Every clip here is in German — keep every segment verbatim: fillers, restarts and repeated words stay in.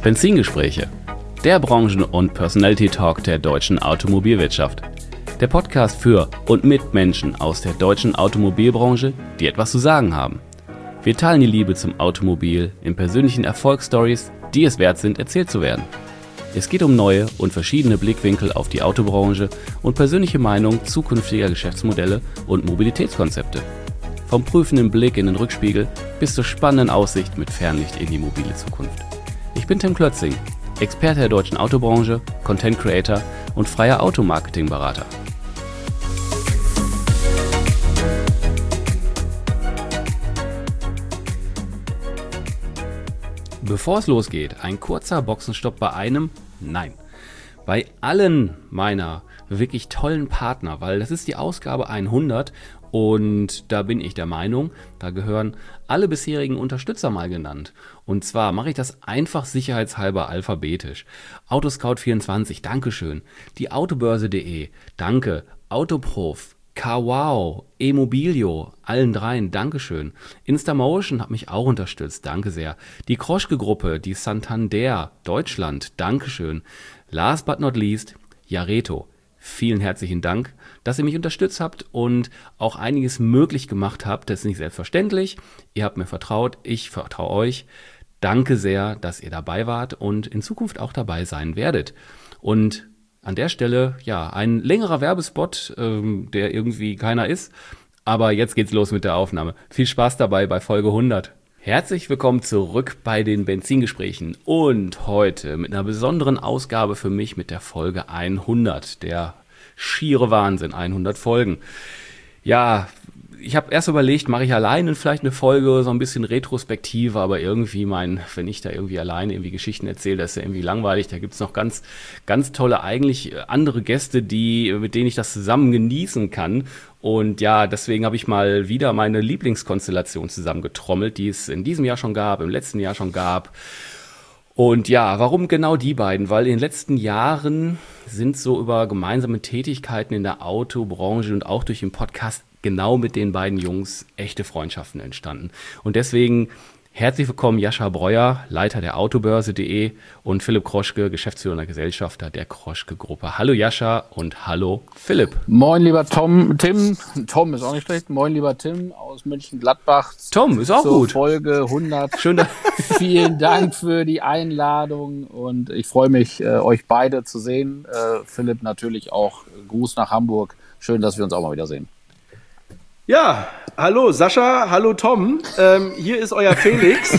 Benzingespräche, der Branchen- und Personality-Talk der deutschen Automobilwirtschaft. Der Podcast für und mit Menschen aus der deutschen Automobilbranche, die etwas zu sagen haben. Wir teilen die Liebe zum Automobil in persönlichen Erfolgsstories, die es wert sind, erzählt zu werden. Es geht um neue und verschiedene Blickwinkel auf die Autobranche und persönliche Meinung zukünftiger Geschäftsmodelle und Mobilitätskonzepte. Vom prüfenden Blick in den Rückspiegel bis zur spannenden Aussicht mit Fernlicht in die mobile Zukunft. Ich bin Tim Klötzing, Experte der deutschen Autobranche, Content Creator und freier Automarketing-Berater. Bevor es losgeht, ein kurzer Boxenstopp bei einem, nein, bei allen meiner wirklich tollen Partner, weil das ist die Ausgabe hundert und da bin ich der Meinung, da gehören alle bisherigen Unterstützer mal genannt. Und zwar mache ich das einfach sicherheitshalber alphabetisch. Autoscout vierundzwanzig, Dankeschön. Die Autobörse punkt de, danke. Autoprof, Kawau, E-Mobilio, allen dreien, Dankeschön. Instamotion hat mich auch unterstützt, danke sehr. Die Kroschke-Gruppe, die Santander, Deutschland, Dankeschön. Last but not least, Jareto. Vielen herzlichen Dank, dass ihr mich unterstützt habt und auch einiges möglich gemacht habt. Das ist nicht selbstverständlich. Ihr habt mir vertraut, ich vertraue euch. Danke sehr, dass ihr dabei wart und in Zukunft auch dabei sein werdet. Und an der Stelle, ja, ein längerer Werbespot, ähm, der irgendwie keiner ist. Aber jetzt geht's los mit der Aufnahme. Viel Spaß dabei bei Folge hundert. Herzlich willkommen zurück bei den Benzingesprächen und heute mit einer besonderen Ausgabe für mich mit der Folge hundert, der schiere Wahnsinn, hundert Folgen. Ja, ich habe erst überlegt, mache ich alleine vielleicht eine Folge, so ein bisschen retrospektive, aber irgendwie mein, wenn ich da irgendwie alleine irgendwie Geschichten erzähle, das ist ja irgendwie langweilig, da gibt's noch ganz, ganz tolle eigentlich andere Gäste, die, mit denen ich das zusammen genießen kann. Und ja, deswegen habe ich mal wieder meine Lieblingskonstellation zusammengetrommelt, die es in diesem Jahr schon gab, im letzten Jahr schon gab. Und ja, warum genau die beiden? Weil in den letzten Jahren sind so über gemeinsame Tätigkeiten in der Autobranche und auch durch den Podcast genau mit den beiden Jungs echte Freundschaften entstanden. Und deswegen herzlich willkommen Jascha Breuer, Leiter der Autobörse punkt de und Philipp Kroschke, geschäftsführender Gesellschafter der Kroschke-Gruppe. Hallo Jascha und hallo Philipp. Moin lieber Tom, Tim, Tom ist auch nicht schlecht, moin lieber Tim aus Mönchengladbach. Tom ist auch zur gut. Folge hundert. Schön, dass Vielen Dank für die Einladung und ich freue mich, äh, euch beide zu sehen. Äh, Philipp natürlich auch, Gruß nach Hamburg. Schön, dass wir uns auch mal wieder sehen. Ja, hallo Sascha, hallo Tom, ähm, hier ist euer Felix.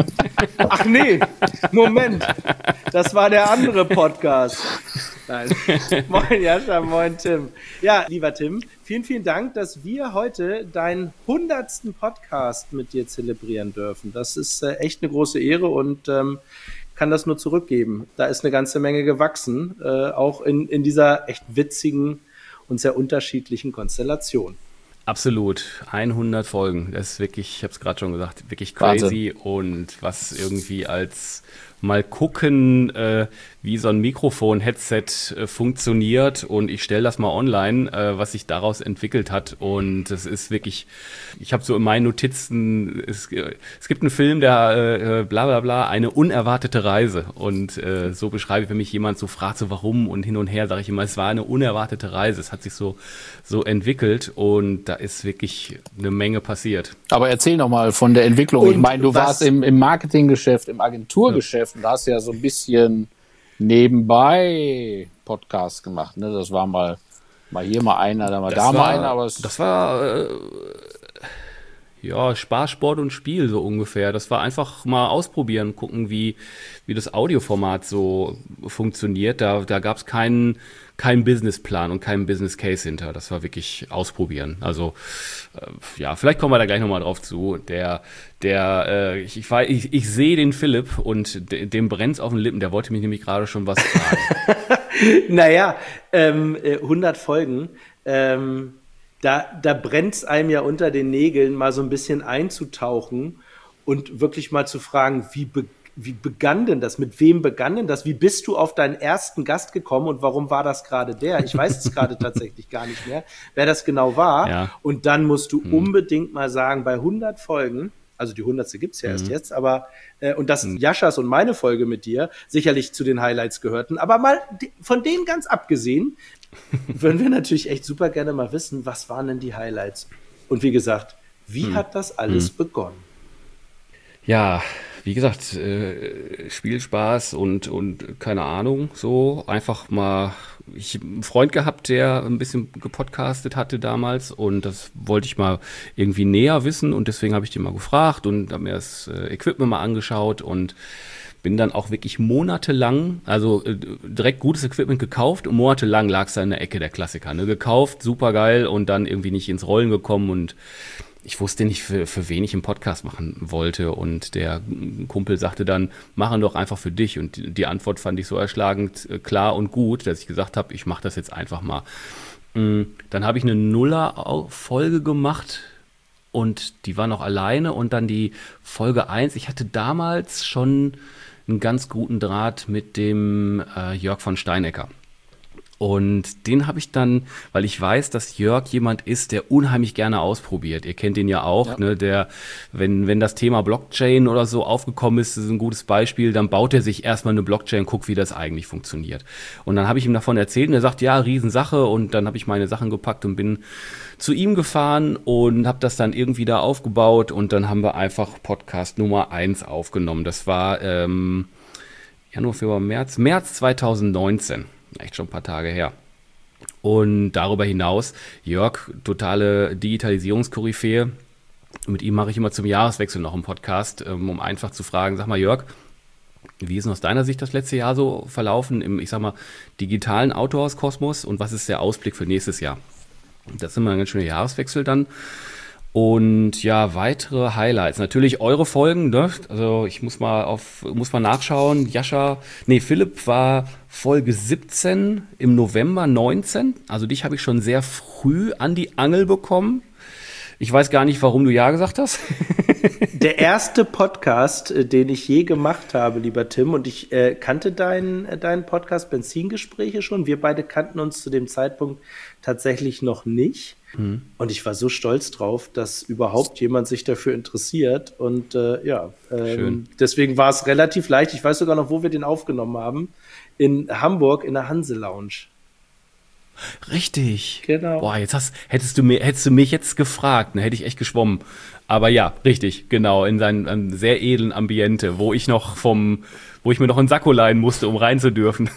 Ach nee, Moment, das war der andere Podcast. Nein. Moin Jascha, moin Tim. Ja, lieber Tim, vielen, vielen Dank, dass wir heute deinen hundertsten Podcast mit dir zelebrieren dürfen. Das ist äh, echt eine große Ehre und ähm, kann das nur zurückgeben. Da ist eine ganze Menge gewachsen, äh, auch in, in dieser echt witzigen und sehr unterschiedlichen Konstellation. absolut, hundert Folgen, das ist wirklich, ich habe es gerade schon gesagt, wirklich crazy. Wahnsinn. Und was irgendwie als mal gucken, äh, wie so ein Mikrofon-Headset äh, funktioniert und ich stelle das mal online, äh, was sich daraus entwickelt hat und es ist wirklich, ich habe so in meinen Notizen, es, äh, es gibt einen Film, der äh, bla bla bla, eine unerwartete Reise und äh, so beschreibe ich, wenn mich jemand so fragt, so warum und hin und her, sage ich immer, es war eine unerwartete Reise, es hat sich so, so entwickelt und da ist wirklich eine Menge passiert. Aber erzähl noch mal von der Entwicklung. Und ich meine, du was, warst im, im Marketinggeschäft, im Agenturgeschäft und hast ja so ein bisschen nebenbei Podcasts gemacht. Ne? Das war mal, mal hier mal einer, da mal Das da war, mal einer. Aber es das war äh, ja Spaß, Sport und Spiel so ungefähr. Das war einfach mal ausprobieren, gucken, wie, wie das Audioformat so funktioniert. Da, da gab es keinen kein Businessplan und keinen Business Case hinter. Das war wirklich ausprobieren. Also äh, ja, vielleicht kommen wir da gleich nochmal drauf zu. Der, der, äh, ich, ich, ich, ich sehe den Philipp und de, dem brennt's auf den Lippen. Der wollte mich nämlich gerade schon was fragen. Naja, ähm, hundert Folgen, ähm, da, da brennt's einem ja unter den Nägeln, mal so ein bisschen einzutauchen und wirklich mal zu fragen, wie be- Wie begann denn das? Mit wem begann denn das? Wie bist du auf deinen ersten Gast gekommen und warum war das gerade der? Ich weiß es gerade tatsächlich gar nicht mehr, wer das genau war. Ja. Und dann musst du hm. unbedingt mal sagen, bei hundert Folgen Also die hundertste gibt's ja mhm. erst jetzt, aber äh, und dass mhm. Jaschas und meine Folge mit dir sicherlich zu den Highlights gehörten. Aber mal die, von denen ganz abgesehen, würden wir natürlich echt super gerne mal wissen, was waren denn die Highlights? Und wie gesagt, wie mhm. hat das alles mhm. begonnen? Ja, wie gesagt, äh, Spielspaß und, und keine Ahnung, so einfach mal, ich habe einen Freund gehabt, der ein bisschen gepodcastet hatte damals und das wollte ich mal irgendwie näher wissen und deswegen habe ich den mal gefragt und habe mir das äh, Equipment mal angeschaut und bin dann auch wirklich monatelang, also äh, direkt gutes Equipment gekauft und monatelang lag es da in der Ecke der Klassiker, ne? Gekauft, super geil und dann irgendwie nicht ins Rollen gekommen und ich wusste nicht, für, für wen ich einen Podcast machen wollte und der Kumpel sagte dann, machen doch einfach für dich und die, die Antwort fand ich so erschlagend äh, klar und gut, dass ich gesagt habe, ich mache das jetzt einfach mal. Mhm. Dann habe ich eine Nuller-Folge gemacht und die war noch alleine und dann die Folge eins. Ich hatte damals schon einen ganz guten Draht mit dem äh, Jörg von Steinecker. Und den habe ich dann, weil ich weiß, dass Jörg jemand ist, der unheimlich gerne ausprobiert. Ihr kennt ihn ja auch, ja. ne? Der, wenn, wenn das Thema Blockchain oder so aufgekommen ist, das ist ein gutes Beispiel, dann baut er sich erstmal eine Blockchain und guckt, wie das eigentlich funktioniert. Und dann habe ich ihm davon erzählt und er sagt, ja, Riesensache. Und dann habe ich meine Sachen gepackt und bin zu ihm gefahren und habe das dann irgendwie da aufgebaut. Und dann haben wir einfach Podcast Nummer eins aufgenommen. Das war ähm, Januar, Februar, März, März zwanzig neunzehn. Echt schon ein paar Tage her. Und darüber hinaus, Jörg, totale Digitalisierungskoryphäe. Mit ihm mache ich immer zum Jahreswechsel noch einen Podcast, um einfach zu fragen, sag mal Jörg, wie ist denn aus deiner Sicht das letzte Jahr so verlaufen im, ich sag mal, digitalen Autohauskosmos und was ist der Ausblick für nächstes Jahr? Das ist immer ein ganz schöner Jahreswechsel dann. Und ja, weitere Highlights. Natürlich eure Folgen, ne? Also ich muss mal auf, muss mal nachschauen. Jascha, nee, Philipp war Folge siebzehn im November neunzehn. Also dich habe ich schon sehr früh an die Angel bekommen. Ich weiß gar nicht, warum du ja gesagt hast. Der erste Podcast, den ich je gemacht habe, lieber Tim, und ich äh, kannte deinen, äh, deinen Podcast Benzingespräche schon. Wir beide kannten uns zu dem Zeitpunkt tatsächlich noch nicht. Hm. Und ich war so stolz drauf, dass überhaupt jemand sich dafür interessiert. Und äh, ja, ähm, deswegen war es relativ leicht. Ich weiß sogar noch, wo wir den aufgenommen haben. In Hamburg in der Hanse Lounge. Richtig. Genau. Boah, jetzt hast, hättest du mir, hättest du mich jetzt gefragt, dann hätte ich echt geschwommen. Aber ja, richtig, genau, in seinem, einem sehr edlen Ambiente, wo ich noch vom, wo ich mir noch einen Sakko leihen musste, um rein zu dürfen.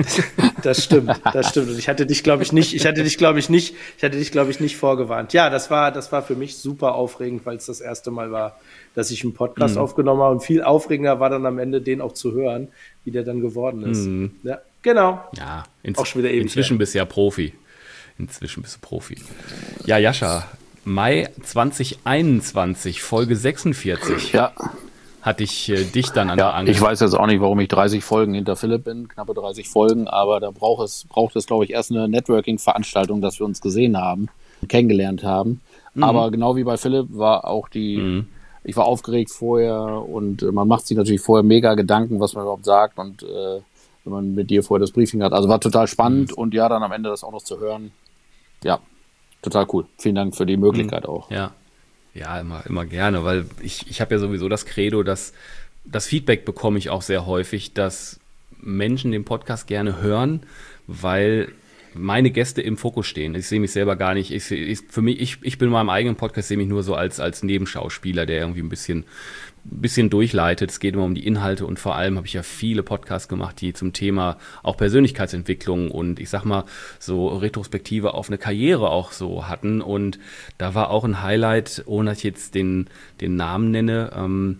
Das stimmt, das stimmt. Und ich hatte dich, glaube ich, nicht, ich hatte dich, glaube ich, nicht, ich hatte dich, glaube ich, nicht vorgewarnt. Ja, das war, das war für mich super aufregend, weil es das erste Mal war, dass ich einen Podcast mhm. aufgenommen habe. Und viel aufregender war dann am Ende, den auch zu hören, wie der dann geworden ist. Mhm. Ja, genau. Ja, ins, auch schon wieder ewig inzwischen her. Bist du ja Profi. Inzwischen bist du Profi. Ja, Jascha, Mai zwanzig einundzwanzig, Folge sechsundvierzig. Ja. Hatte ich äh, dich dann an ja, der Angel. Ich weiß jetzt auch nicht, warum ich dreißig Folgen hinter Philipp bin, knappe dreißig Folgen, aber da braucht es, braucht es, glaube ich, erst eine Networking-Veranstaltung, dass wir uns gesehen haben, kennengelernt haben. Mhm. Aber genau wie bei Philipp war auch die, mhm. ich war aufgeregt vorher und man macht sich natürlich vorher mega Gedanken, was man überhaupt sagt und äh, wenn man mit dir vorher das Briefing hat. Also war total spannend mhm. und ja, dann am Ende das auch noch zu hören. Ja, total cool. Vielen Dank für die Möglichkeit mhm. auch. Ja. Ja, immer, immer gerne, weil ich, ich habe ja sowieso das Credo, dass das Feedback bekomme ich auch sehr häufig, dass Menschen den Podcast gerne hören, weil meine Gäste im Fokus stehen. Ich sehe mich selber gar nicht, ich, ich, für mich, ich, ich bin in meinem eigenen Podcast, sehe mich nur so als, als Nebenschauspieler, der irgendwie ein bisschen, bisschen durchleitet. Es geht immer um die Inhalte und vor allem habe ich ja viele Podcasts gemacht, die zum Thema auch Persönlichkeitsentwicklung und ich sag mal so Retrospektive auf eine Karriere auch so hatten und da war auch ein Highlight, ohne dass ich jetzt den, den Namen nenne, ähm,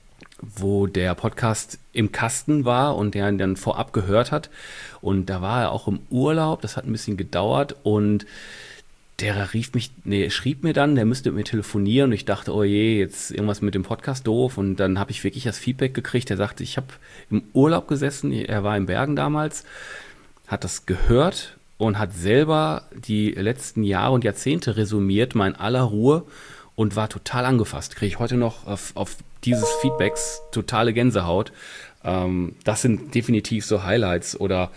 wo der Podcast im Kasten war und der ihn dann vorab gehört hat und da war er auch im Urlaub, das hat ein bisschen gedauert und der rief mich, nee, schrieb mir dann, der müsste mit mir telefonieren und ich dachte, oh je, jetzt irgendwas mit dem Podcast doof und dann habe ich wirklich das Feedback gekriegt, der sagte, ich habe im Urlaub gesessen, er war in Bergen damals, hat das gehört und hat selber die letzten Jahre und Jahrzehnte resümiert, mal in aller Ruhe und war total angefasst. Kriege ich heute noch auf, auf dieses Feedbacks totale Gänsehaut. Ähm, das sind definitiv so Highlights oder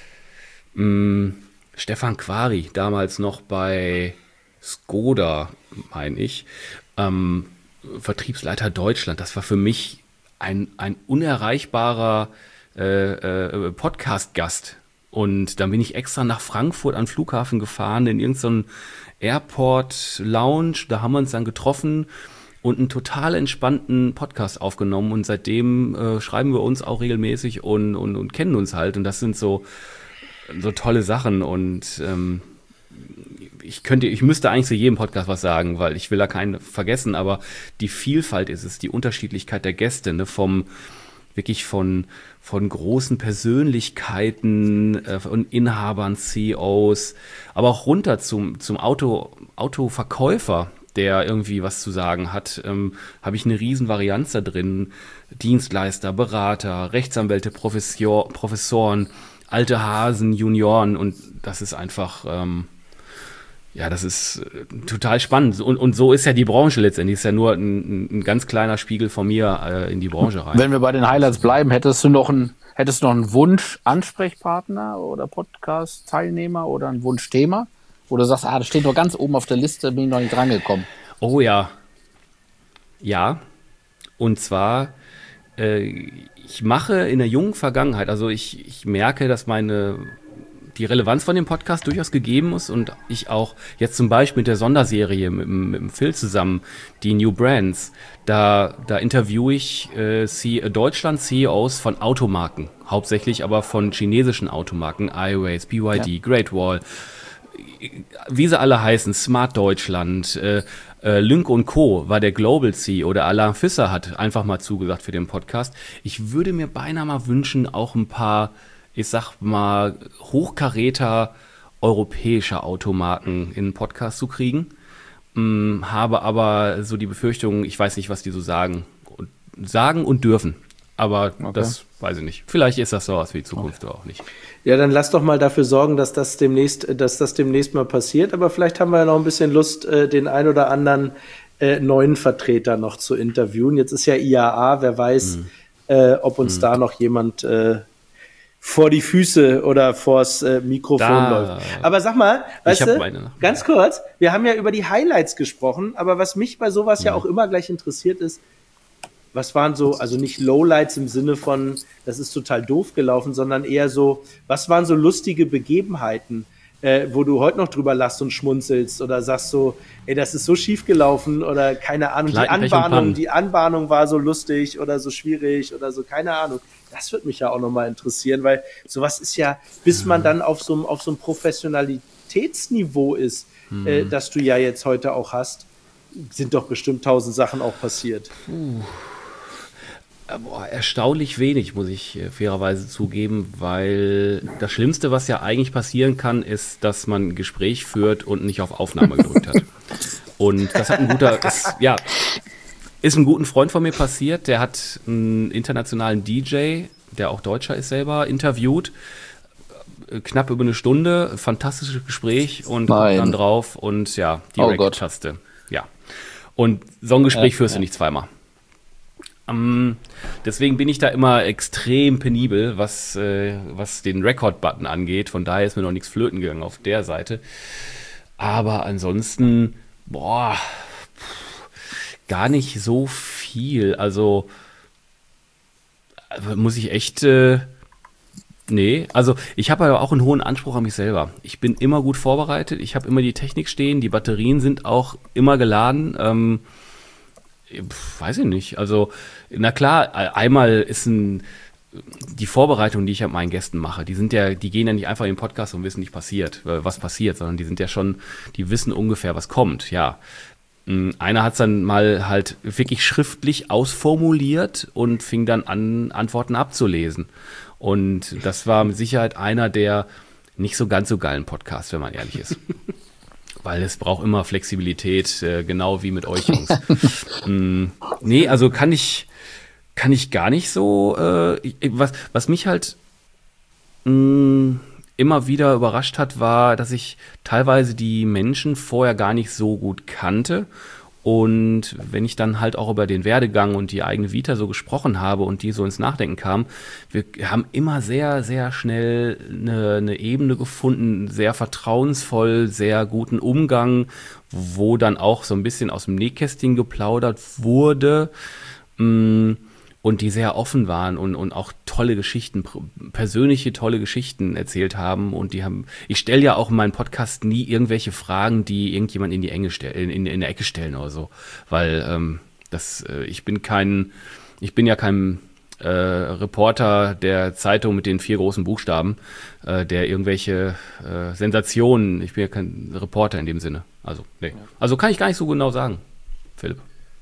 mh, Stefan Quari, damals noch bei Skoda, meine ich, ähm, Vertriebsleiter Deutschland. Das war für mich ein, ein unerreichbarer äh, äh, Podcast-Gast. Und dann bin ich extra nach Frankfurt an den Flughafen gefahren, in irgendeinen Airport-Lounge. Da haben wir uns dann getroffen und einen total entspannten Podcast aufgenommen. Und seitdem äh, schreiben wir uns auch regelmäßig und, und, und kennen uns halt. Und das sind so, so tolle Sachen. Und ähm, ich könnte, ich müsste eigentlich zu jedem Podcast was sagen, weil ich will da keinen vergessen. Aber die Vielfalt ist es, die Unterschiedlichkeit der Gäste, ne, vom wirklich von, von großen Persönlichkeiten, äh, von Inhabern, C E Os, aber auch runter zum, zum Auto, Autoverkäufer, der irgendwie was zu sagen hat, ähm, habe ich eine riesen Varianz da drin. Dienstleister, Berater, Rechtsanwälte, Professor, Professoren, alte Hasen, Junioren, und das ist einfach... Ähm, Ja, das ist äh, total spannend. Und, und so ist ja die Branche letztendlich. Ist ja nur ein, ein ganz kleiner Spiegel von mir äh, in die Branche rein. Wenn wir bei den Highlights bleiben, hättest du noch einen, hättest du noch einen Wunsch-Ansprechpartner oder Podcast-Teilnehmer oder ein Wunschthema? Wo du sagst, ah, das steht noch ganz oben auf der Liste, bin ich noch nicht drangekommen. Oh ja. Ja. Und zwar, äh, ich mache in der jungen Vergangenheit, also ich, ich merke, dass meine... die Relevanz von dem Podcast durchaus gegeben ist und ich auch jetzt zum Beispiel mit der Sonderserie mit, mit dem Phil zusammen, die New Brands, da, da interviewe ich äh, Deutschland-C E Os von Automarken, hauptsächlich aber von chinesischen Automarken, iWays, B Y D, ja. Great Wall, wie sie alle heißen, Smart Deutschland, äh, äh, Lynk und Co. war der Global C E O, der Alain Fisser hat einfach mal zugesagt für den Podcast. Ich würde mir beinahe mal wünschen, auch ein paar, ich sag mal, Hochkaräter europäischer Automarken in einen Podcast zu kriegen. Hm, habe aber so die Befürchtung, ich weiß nicht, was die so sagen und, sagen und dürfen. Aber okay. Das weiß ich nicht. Vielleicht ist das sowas wie die Zukunft okay. Auch nicht. Ja, dann lass doch mal dafür sorgen, dass das demnächst, dass das demnächst mal passiert. Aber vielleicht haben wir ja noch ein bisschen Lust, den ein oder anderen äh, neuen Vertreter noch zu interviewen. Jetzt ist ja I A A, wer weiß, hm. äh, ob uns hm. da noch jemand äh, vor die Füße oder vors äh, Mikrofon da, läuft. Aber sag mal, weißt du, ganz kurz, wir haben ja über die Highlights gesprochen, aber was mich bei sowas ja, ja auch immer gleich interessiert ist, was waren so, also nicht Lowlights im Sinne von, das ist total doof gelaufen, sondern eher so, was waren so lustige Begebenheiten, äh, wo du heute noch drüber lachst und schmunzelst oder sagst so, ey, das ist so schief gelaufen oder keine Ahnung, die Anbahnung, die Anbahnung war so lustig oder so schwierig oder so, keine Ahnung. Das würde mich ja auch nochmal interessieren, weil sowas ist ja, bis man dann auf so einem auf so einem Professionalitätsniveau ist, hm. äh, das du ja jetzt heute auch hast, sind doch bestimmt tausend Sachen auch passiert. Puh. Boah, erstaunlich wenig, muss ich äh, fairerweise zugeben, weil das Schlimmste, was ja eigentlich passieren kann, ist, dass man ein Gespräch führt und nicht auf Aufnahme gedrückt hat. Und das hat ein guter, ist, ja, ist ein guter Freund von mir passiert, der hat einen internationalen D J, der auch Deutscher ist selber, interviewt, knapp über eine Stunde, fantastisches Gespräch und dann drauf und ja, die oh Record-Taste. Ja. Und so ein Gespräch ja, führst ja. du nicht zweimal. Um, deswegen bin ich da immer extrem penibel, was, äh, was den Record-Button angeht. Von daher ist mir noch nichts flöten gegangen auf der Seite. Aber ansonsten, boah, gar nicht so viel. Also muss ich echt, äh, nee, also ich habe ja auch einen hohen Anspruch an mich selber. Ich bin immer gut vorbereitet, ich habe immer die Technik stehen, die Batterien sind auch immer geladen. Ähm, weiß ich nicht, also na klar, einmal ist ein, die Vorbereitung, die ich an meinen Gästen mache, die sind ja, die gehen ja nicht einfach in den Podcast und wissen nicht passiert, was passiert, sondern die sind ja schon, die wissen ungefähr, was kommt, ja. Einer hat es dann mal halt wirklich schriftlich ausformuliert und fing dann an, Antworten abzulesen. Und das war mit Sicherheit einer der nicht so ganz so geilen Podcasts, wenn man ehrlich ist. Weil es braucht immer Flexibilität, äh, genau wie mit euch Jungs. mm, nee, also kann ich, kann ich gar nicht so, äh, was, was mich halt mh, immer wieder überrascht hat, war, dass ich teilweise die Menschen vorher gar nicht so gut kannte Und wenn ich dann halt auch über den Werdegang und die eigene Vita so gesprochen habe und die so ins Nachdenken kam, wir haben immer sehr, sehr schnell eine, eine Ebene gefunden, sehr vertrauensvoll, sehr guten Umgang, wo dann auch so ein bisschen aus dem Nähkästchen geplaudert wurde. Mh, und die sehr offen waren und, und auch tolle Geschichten, persönliche tolle Geschichten erzählt haben. Und die haben, ich stelle ja auch in meinem Podcast nie irgendwelche Fragen, die irgendjemand in die Enge stellen, in, in der Ecke stellen oder so. Weil ähm, das, äh, ich bin kein, ich bin ja kein äh, Reporter der Zeitung mit den vier großen Buchstaben, äh, der irgendwelche äh, Sensationen, ich bin ja kein Reporter in dem Sinne. Also, nee. Also kann ich gar nicht so genau sagen, Philipp.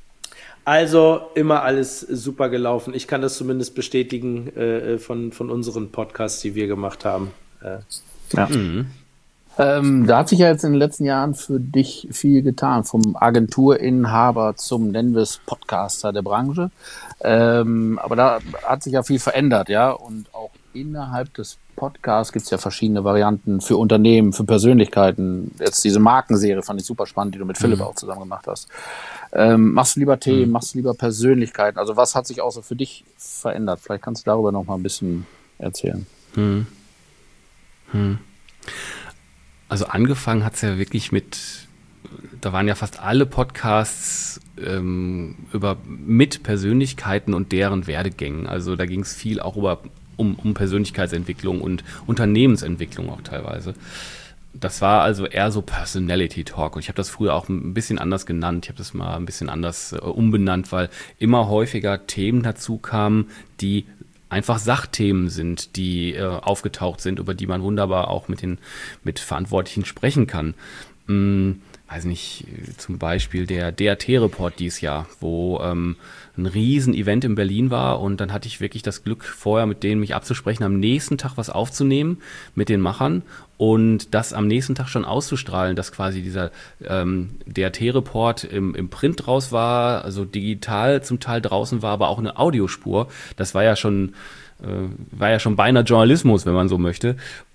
Also immer alles super gelaufen. Ich kann das zumindest bestätigen äh, von, von unseren Podcasts, die wir gemacht haben. Äh. Ja. Mhm. Ähm, da hat sich ja jetzt in den letzten Jahren für dich viel getan, vom Agenturinhaber zum, nennen wir es, Podcaster der Branche. Ähm, aber da hat sich ja viel verändert, ja, und auch innerhalb des Podcasts gibt es ja verschiedene Varianten für Unternehmen, für Persönlichkeiten. Jetzt diese Markenserie fand ich super spannend, die du mit Philipp mhm. auch zusammen gemacht hast. Ähm, machst du lieber Themen, mhm. machst du lieber Persönlichkeiten? Also was hat sich auch so für dich verändert? Vielleicht kannst du darüber noch mal ein bisschen erzählen. Mhm. Mhm. Also angefangen hat es ja wirklich mit, da waren ja fast alle Podcasts ähm, über mit Persönlichkeiten und deren Werdegängen. Also da ging es viel auch über um, um Persönlichkeitsentwicklung und Unternehmensentwicklung auch teilweise. Das war also eher so Personality Talk und ich habe das früher auch ein bisschen anders genannt. Ich habe das mal ein bisschen anders äh, umbenannt, weil immer häufiger Themen dazu kamen, die einfach Sachthemen sind, die äh, aufgetaucht sind, über die man wunderbar auch mit den mit Verantwortlichen sprechen kann. Hm, weiß nicht, zum Beispiel der D R T-Report dieses Jahr, wo ähm, ein Riesen-Event in Berlin war und dann hatte ich wirklich das Glück, vorher mit denen mich abzusprechen, am nächsten Tag was aufzunehmen mit den Machern und das am nächsten Tag schon auszustrahlen, dass quasi dieser ähm, D R T-Report im, im Print draus war, also digital zum Teil draußen war, aber auch eine Audiospur. Das war ja schon, äh, war ja schon beinahe Journalismus, wenn man so möchte.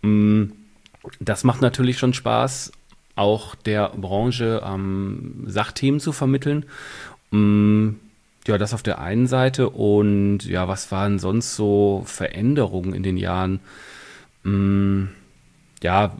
Das macht natürlich schon Spaß, auch der Branche ähm, Sachthemen zu vermitteln. Ähm, ja, das auf der einen Seite. Und ja, was waren sonst so Veränderungen in den Jahren? Ähm, ja,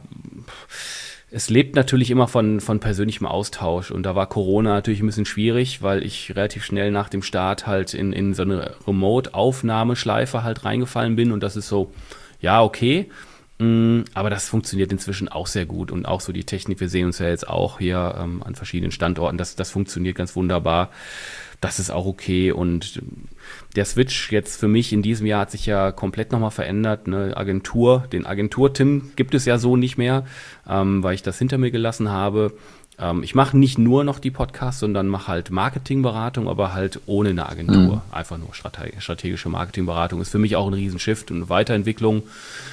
es lebt natürlich immer von, von persönlichem Austausch. Und da war Corona natürlich ein bisschen schwierig, weil ich relativ schnell nach dem Start halt in, in so eine Remote-Aufnahmeschleife halt reingefallen bin. Und das ist so, ja, okay. Aber das funktioniert inzwischen auch sehr gut und auch so die Technik, wir sehen uns ja jetzt auch hier ähm, an verschiedenen Standorten, das, das funktioniert ganz wunderbar, das ist auch okay und der Switch jetzt für mich in diesem Jahr hat sich ja komplett nochmal verändert, ne? Agentur, den Agentur-Tim gibt es ja so nicht mehr, ähm, weil ich das hinter mir gelassen habe. Ähm, ich mache nicht nur noch die Podcasts, sondern mache halt Marketingberatung, aber halt ohne eine Agentur, mhm. einfach nur strate- strategische Marketingberatung, ist für mich auch ein Riesenshift und eine Weiterentwicklung.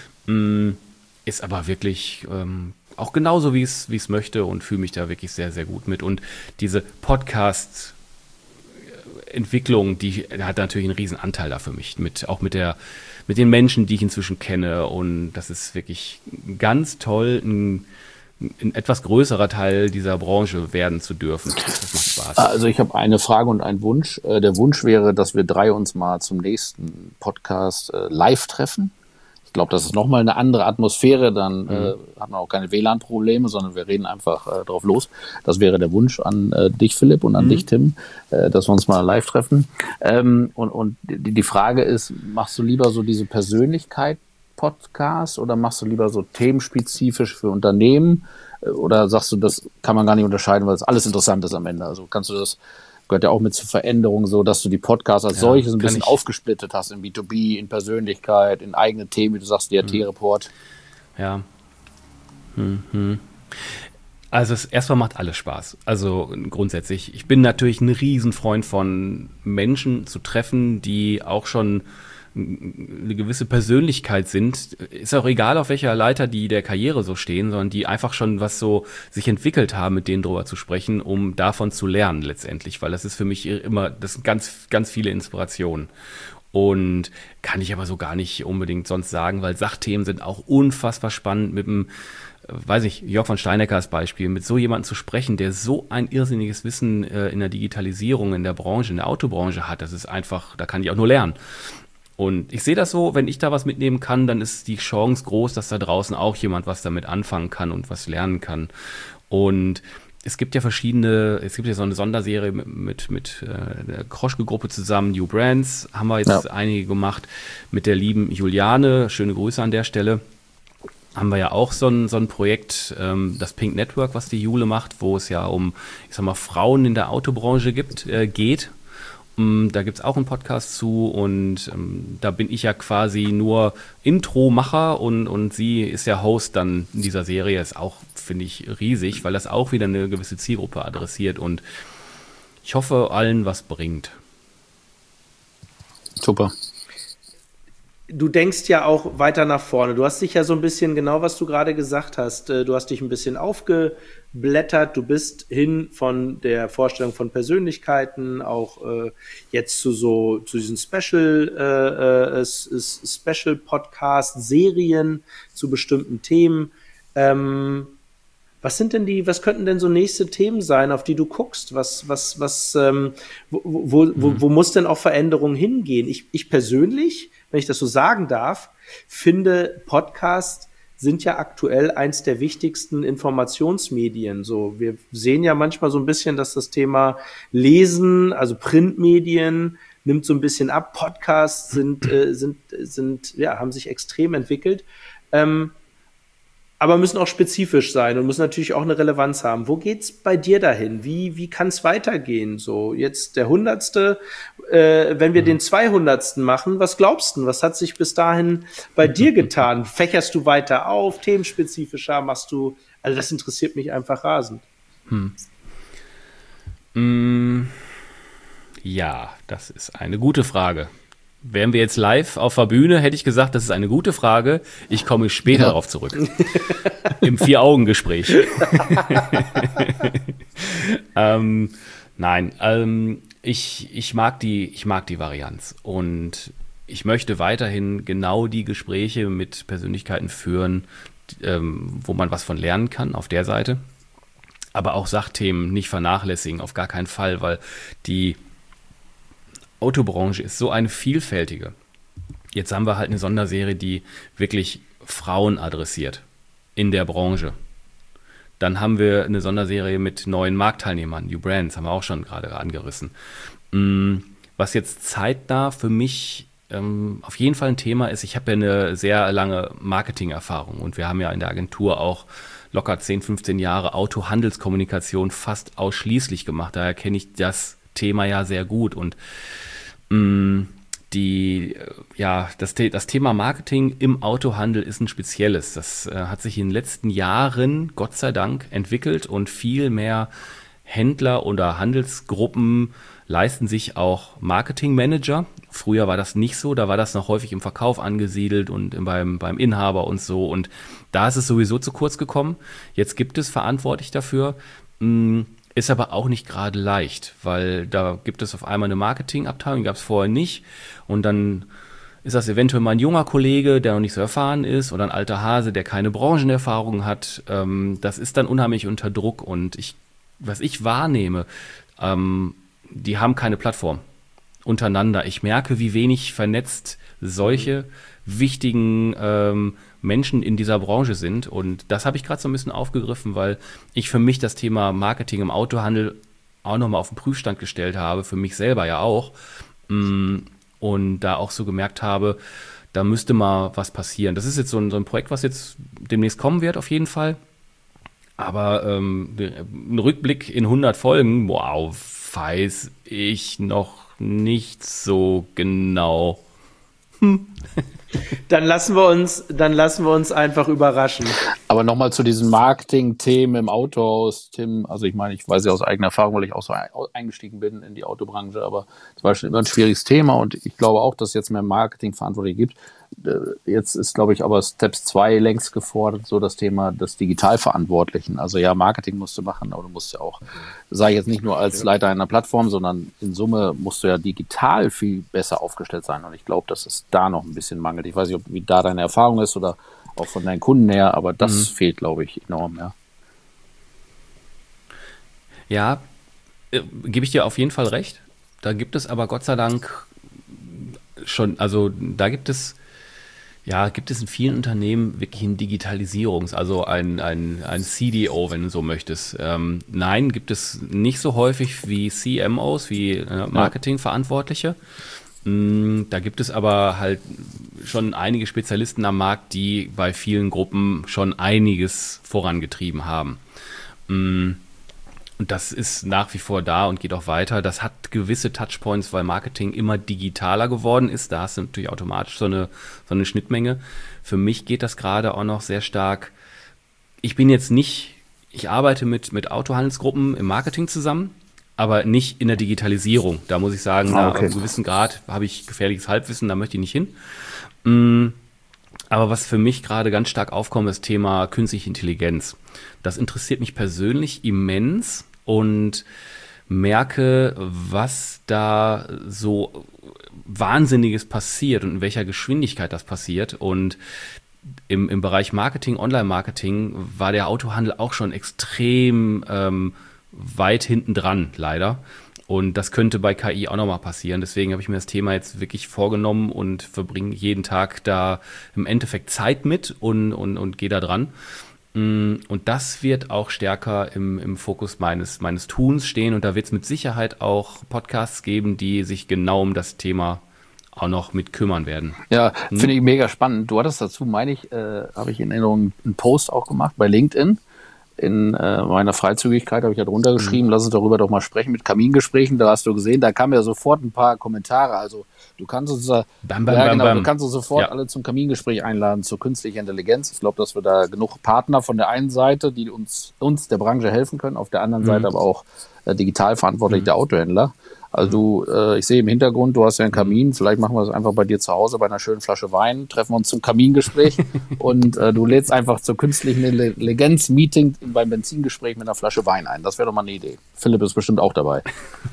Ist aber wirklich ähm, auch genauso, wie es wie es möchte und fühle mich da wirklich sehr, sehr gut mit. Und diese Podcast-Entwicklung, die hat natürlich einen riesen Anteil da für mich, mit, auch mit, der, mit den Menschen, die ich inzwischen kenne. Und das ist wirklich ganz toll, ein, ein etwas größerer Teil dieser Branche werden zu dürfen. Das macht Spaß. Also ich habe eine Frage und einen Wunsch. Der Wunsch wäre, dass wir drei uns mal zum nächsten Podcast live treffen. Ich glaube, das ist nochmal eine andere Atmosphäre, dann mhm. äh, hat man auch keine W L A N-Probleme, sondern wir reden einfach äh, drauf los. Das wäre der Wunsch an äh, dich, Philipp, und an mhm. dich, Tim, äh, dass wir uns mal live treffen. Ähm, und und die, die Frage ist, machst du lieber so diese Persönlichkeit-Podcasts oder machst du lieber so themenspezifisch für Unternehmen? Äh, oder sagst du, das kann man gar nicht unterscheiden, weil es alles interessant ist am Ende? Also kannst du das... gehört ja auch mit zur Veränderung so, dass du die Podcasts als ja, solches ein bisschen ich. aufgesplittet hast in B zwei B, in Persönlichkeit, in eigene Themen, wie du sagst, D R T-Report. Ja. Mhm. Also es erstmal macht alles Spaß. Also grundsätzlich. Ich bin natürlich ein Riesenfreund von Menschen zu treffen, die auch schon eine gewisse Persönlichkeit sind, ist auch egal, auf welcher Leiter die der Karriere so stehen, sondern die einfach schon was so sich entwickelt haben, mit denen drüber zu sprechen, um davon zu lernen letztendlich, weil das ist für mich immer, das sind ganz, ganz viele Inspirationen. Und kann ich aber so gar nicht unbedingt sonst sagen, weil Sachthemen sind auch unfassbar spannend mit dem weiß ich, Jörg von Steinecker als Beispiel, mit so jemandem zu sprechen, der so ein irrsinniges Wissen äh, in der Digitalisierung, in der Branche, in der Autobranche hat, das ist einfach, da kann ich auch nur lernen. Und ich sehe das so, wenn ich da was mitnehmen kann, dann ist die Chance groß, dass da draußen auch jemand was damit anfangen kann und was lernen kann. Und es gibt ja verschiedene, es gibt ja so eine Sonderserie mit, mit, mit äh, der Kroschke-Gruppe zusammen, New Brands, haben wir jetzt ja. einige gemacht, mit der lieben Juliane, schöne Grüße an der Stelle. Haben wir ja auch so ein, so ein Projekt, ähm, das Pink Network, was die Jule macht, wo es ja um, ich sag mal, Frauen in der Autobranche gibt, äh, geht. Da gibt es auch einen Podcast zu und ähm, da bin ich ja quasi nur Intro-Macher und, und sie ist ja Host dann in dieser Serie. Ist auch, finde ich, riesig, weil das auch wieder eine gewisse Zielgruppe adressiert und ich hoffe, allen was bringt. Super. Du denkst ja auch weiter nach vorne. Du hast dich ja so ein bisschen, genau was du gerade gesagt hast, du hast dich ein bisschen aufgeblättert. Du bist hin von der Vorstellung von Persönlichkeiten auch äh, jetzt zu so zu diesen Special äh, äh, Special Podcast Serien zu bestimmten Themen. Ähm, was sind denn die, was könnten denn so nächste Themen sein, auf die du guckst? Was, was, was, ähm, wo, wo, mhm. wo, wo muss denn auch Veränderung hingehen? Ich, ich persönlich, wenn ich das so sagen darf, finde, Podcasts sind ja aktuell eins der wichtigsten Informationsmedien. So, wir sehen ja manchmal so ein bisschen, dass das Thema Lesen, also Printmedien, nimmt so ein bisschen ab. Podcasts sind, äh, sind, sind, ja, haben sich extrem entwickelt. Ähm, aber müssen auch spezifisch sein und müssen natürlich auch eine Relevanz haben. Wo geht's bei dir dahin? Wie, wie kann es weitergehen? So, jetzt der Hundertste, äh, wenn wir mhm. den Zweihundertsten machen, was glaubst du? Was hat sich bis dahin bei dir getan? Fächerst du weiter auf, themenspezifischer, machst du, also das interessiert mich einfach rasend. Hm. Mm, ja, das ist eine gute Frage. Wären wir jetzt live auf der Bühne, hätte ich gesagt, das ist eine gute Frage. Ich komme später ja. darauf zurück. Im Vier-Augen-Gespräch. ähm, nein, ähm, ich, ich, mag die, ich mag die Varianz. Und ich möchte weiterhin genau die Gespräche mit Persönlichkeiten führen, ähm, wo man was von lernen kann auf der Seite. Aber auch Sachthemen nicht vernachlässigen, auf gar keinen Fall, weil die Autobranche ist so eine vielfältige. Jetzt haben wir halt eine Sonderserie, die wirklich Frauen adressiert in der Branche. Dann haben wir eine Sonderserie mit neuen Marktteilnehmern, New Brands, haben wir auch schon gerade angerissen. Was jetzt zeitnah für mich ähm, auf jeden Fall ein Thema ist, ich habe ja eine sehr lange Marketing-Erfahrung und wir haben ja in der Agentur auch locker zehn, fünfzehn Jahre Autohandelskommunikation fast ausschließlich gemacht. Daher kenne ich das Thema ja sehr gut und mh, die, ja, das, das Thema Marketing im Autohandel ist ein spezielles. Das äh, hat sich in den letzten Jahren, Gott sei Dank, entwickelt und viel mehr Händler oder Handelsgruppen leisten sich auch Marketingmanager. Früher war das nicht so, da war das noch häufig im Verkauf angesiedelt und beim, beim Inhaber und so. Und da ist es sowieso zu kurz gekommen. Jetzt gibt es verantwortlich dafür. Mh, Ist aber auch nicht gerade leicht, weil da gibt es auf einmal eine Marketingabteilung, die gab es vorher nicht. Und dann ist das eventuell mal ein junger Kollege, der noch nicht so erfahren ist, oder ein alter Hase, der keine Branchenerfahrung hat. Das ist dann unheimlich unter Druck. Und ich, was ich wahrnehme, die haben keine Plattform untereinander. Ich merke, wie wenig vernetzt solche wichtigen ähm, Menschen in dieser Branche sind. Und das habe ich gerade so ein bisschen aufgegriffen, weil ich für mich das Thema Marketing im Autohandel auch nochmal auf den Prüfstand gestellt habe, für mich selber ja auch. Und da auch so gemerkt habe, da müsste mal was passieren. Das ist jetzt so ein, so ein Projekt, was jetzt demnächst kommen wird, auf jeden Fall. Aber ähm, ein Rückblick in hundert Folgen, wow, weiß ich noch nicht so genau. Hm. Dann lassen wir uns, dann lassen wir uns einfach überraschen. Aber nochmal zu diesen Marketing-Themen im Autohaus, Tim. Also ich meine, ich weiß ja aus eigener Erfahrung, weil ich auch so eingestiegen bin in die Autobranche, aber es war schon immer ein schwieriges Thema und ich glaube auch, dass es jetzt mehr Marketing-Verantwortliche gibt. Jetzt ist, glaube ich, aber Steps zwei längst gefordert, so das Thema des Digitalverantwortlichen. Also ja, Marketing musst du machen, aber du musst ja auch, sage ich jetzt nicht nur als Leiter einer Plattform, sondern in Summe musst du ja digital viel besser aufgestellt sein. Und ich glaube, dass es da noch ein bisschen mangelt. Ich weiß nicht, ob, wie da deine Erfahrung ist oder auch von deinen Kunden her, aber das mhm. fehlt, glaube ich, enorm, ja. Ja, äh, gebe ich dir auf jeden Fall recht. Da gibt es aber Gott sei Dank schon, also da gibt es, ja, gibt es in vielen Unternehmen wirklich ein Digitalisierungs-, also ein, ein, ein C D O, wenn du so möchtest. Ähm, nein, gibt es nicht so häufig wie C M Os, wie äh, Marketingverantwortliche. Mm, da gibt es aber halt schon einige Spezialisten am Markt, die bei vielen Gruppen schon einiges vorangetrieben haben. Mm. Und das ist nach wie vor da und geht auch weiter. Das hat gewisse Touchpoints, weil Marketing immer digitaler geworden ist. Da hast du natürlich automatisch so eine, so eine Schnittmenge. Für mich geht das gerade auch noch sehr stark. Ich bin jetzt nicht, ich arbeite mit, mit Autohandelsgruppen im Marketing zusammen, aber nicht in der Digitalisierung. Da muss ich sagen, ah, okay. Da auf einem gewissen Grad habe ich gefährliches Halbwissen, da möchte ich nicht hin. Aber was für mich gerade ganz stark aufkommt, ist das Thema künstliche Intelligenz. Das interessiert mich persönlich immens. Und merke, was da so Wahnsinniges passiert und in welcher Geschwindigkeit das passiert. Und im, im Bereich Marketing, Online-Marketing, war der Autohandel auch schon extrem ähm, weit hinten dran, leider. Und das könnte bei K I auch nochmal passieren. Deswegen habe ich mir das Thema jetzt wirklich vorgenommen und verbringe jeden Tag da im Endeffekt Zeit mit und, und, und gehe da dran. Und das wird auch stärker im, im Fokus meines, meines Tuns stehen. Und da wird es mit Sicherheit auch Podcasts geben, die sich genau um das Thema auch noch mit kümmern werden. Ja, hm? Finde ich mega spannend. Du hattest dazu, meine ich, äh, habe ich in Erinnerung einen Post auch gemacht bei LinkedIn. In äh, meiner Freizügigkeit habe ich ja drunter geschrieben, mhm. lass uns darüber doch mal sprechen mit Kamingesprächen. Da hast du gesehen, da kamen ja sofort ein paar Kommentare. Also du kannst uns, äh, bam, bam, ja, bam, genau, bam. Du kannst uns sofort ja. alle zum Kamingespräch einladen zur künstlichen Intelligenz. Ich glaube, dass wir da genug Partner von der einen Seite, die uns, uns der Branche helfen können, auf der anderen mhm. Seite aber auch äh, digital verantwortlich mhm. der Autohändler. Also du, äh, ich sehe im Hintergrund, du hast ja einen Kamin, vielleicht machen wir das einfach bei dir zu Hause bei einer schönen Flasche Wein, treffen wir uns zum Kamingespräch und äh, du lädst einfach zur künstlichen Intelligenz-Meeting beim Benzingespräch mit einer Flasche Wein ein. Das wäre doch mal eine Idee. Philipp ist bestimmt auch dabei.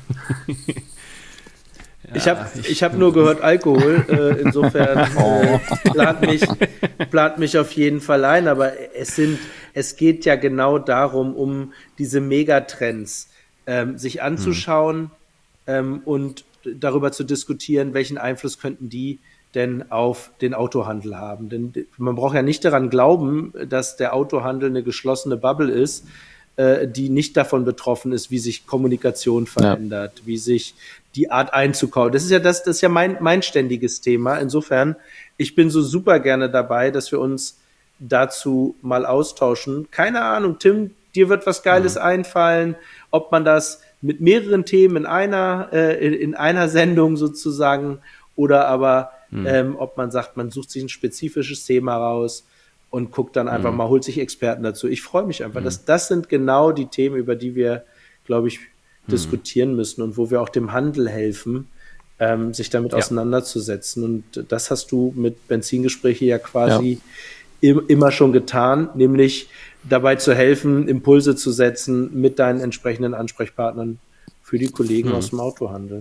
Ich habe ich hab nur gehört Alkohol, äh, insofern äh, plant, mich, plant mich auf jeden Fall ein, aber es sind, es geht ja genau darum, um diese Megatrends ähm, sich anzuschauen, hm. Ähm, und darüber zu diskutieren, welchen Einfluss könnten die denn auf den Autohandel haben. Denn man braucht ja nicht daran glauben, dass der Autohandel eine geschlossene Bubble ist, äh, die nicht davon betroffen ist, wie sich Kommunikation verändert, ja. wie sich die Art einzukaufen. Das ist ja das, das ist ja mein, mein ständiges Thema. Insofern, ich bin so super gerne dabei, dass wir uns dazu mal austauschen. Keine Ahnung, Tim, dir wird was Geiles ja. einfallen, ob man das mit mehreren Themen in einer äh, in, in einer Sendung sozusagen oder aber hm. ähm, ob man sagt, man sucht sich ein spezifisches Thema raus und guckt dann einfach hm. mal, holt sich Experten dazu. Ich freue mich einfach. Hm. Das, das sind genau die Themen, über die wir, glaube ich, hm. diskutieren müssen und wo wir auch dem Handel helfen, ähm, sich damit ja. auseinanderzusetzen. Und das hast du mit Benzingespräche ja quasi ja. im, immer schon getan, nämlich dabei zu helfen, Impulse zu setzen mit deinen entsprechenden Ansprechpartnern für die Kollegen mhm. aus dem Autohandel.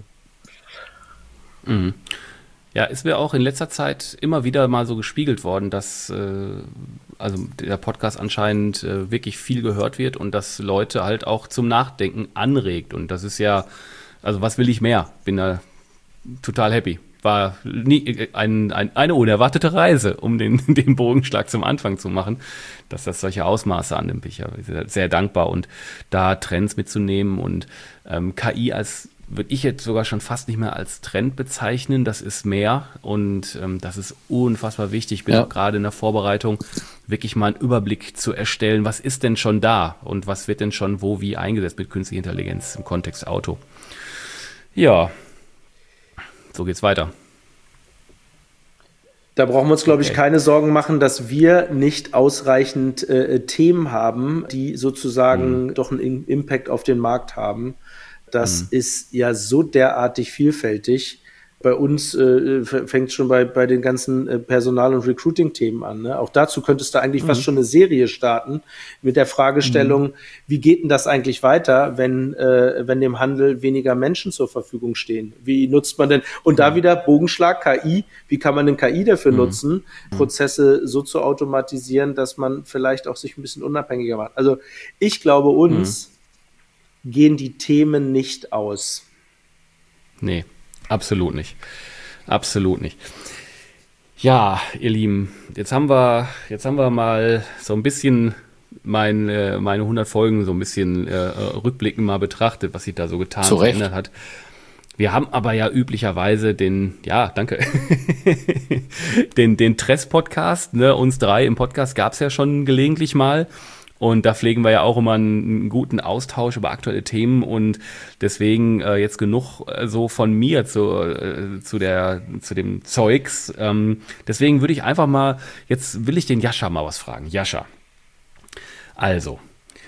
Mhm. Ja, ist mir auch in letzter Zeit immer wieder mal so gespiegelt worden, dass äh, also der Podcast anscheinend äh, wirklich viel gehört wird und dass Leute halt auch zum Nachdenken anregt. Und das ist ja, also was will ich mehr? Bin da total happy. War nie, ein, ein, eine unerwartete Reise, um den, den Bogenschlag zum Anfang zu machen, dass das solche Ausmaße annimmt. Ich bin sehr, sehr dankbar und da Trends mitzunehmen und ähm, K I als, würde ich jetzt sogar schon fast nicht mehr als Trend bezeichnen, das ist mehr und ähm, das ist unfassbar wichtig. Ich bin ja. auch gerade in der Vorbereitung, wirklich mal einen Überblick zu erstellen, was ist denn schon da und was wird denn schon wo wie eingesetzt mit künstlicher Intelligenz im Kontext Auto. Ja, so geht's weiter. Da brauchen wir uns, glaube ich, okay. keine Sorgen machen, dass wir nicht ausreichend äh, Themen haben, die sozusagen mhm. doch einen Impact auf den Markt haben. Das mhm. ist ja so derartig vielfältig, Bei uns äh, fängt es schon bei, bei den ganzen äh, Personal- und Recruiting-Themen an. Ne? Auch dazu könntest du eigentlich mhm. fast schon eine Serie starten mit der Fragestellung, mhm. wie geht denn das eigentlich weiter, wenn, äh, wenn dem Handel weniger Menschen zur Verfügung stehen? Wie nutzt man denn? Und mhm. da wieder Bogenschlag, K I, wie kann man denn K I dafür mhm. nutzen, Prozesse so zu automatisieren, dass man vielleicht auch sich ein bisschen unabhängiger macht? Also ich glaube, uns mhm. gehen die Themen nicht aus. Nee. Absolut nicht. Absolut nicht. Ja, ihr Lieben, jetzt haben wir, jetzt haben wir mal so ein bisschen mein, äh, meine hundert Folgen so ein bisschen äh, rückblickend mal betrachtet, was sich da so getan und verändert hat. Wir haben aber ja üblicherweise den, ja, danke, den, den Tress-Podcast, ne, uns drei im Podcast gab es ja schon gelegentlich mal. Und da pflegen wir ja auch immer einen guten Austausch über aktuelle Themen und deswegen äh, jetzt genug äh, so von mir zu, äh, zu, der, zu dem Zeugs. Ähm, deswegen würde ich einfach mal, jetzt will ich den Jascha mal was fragen. Jascha, also,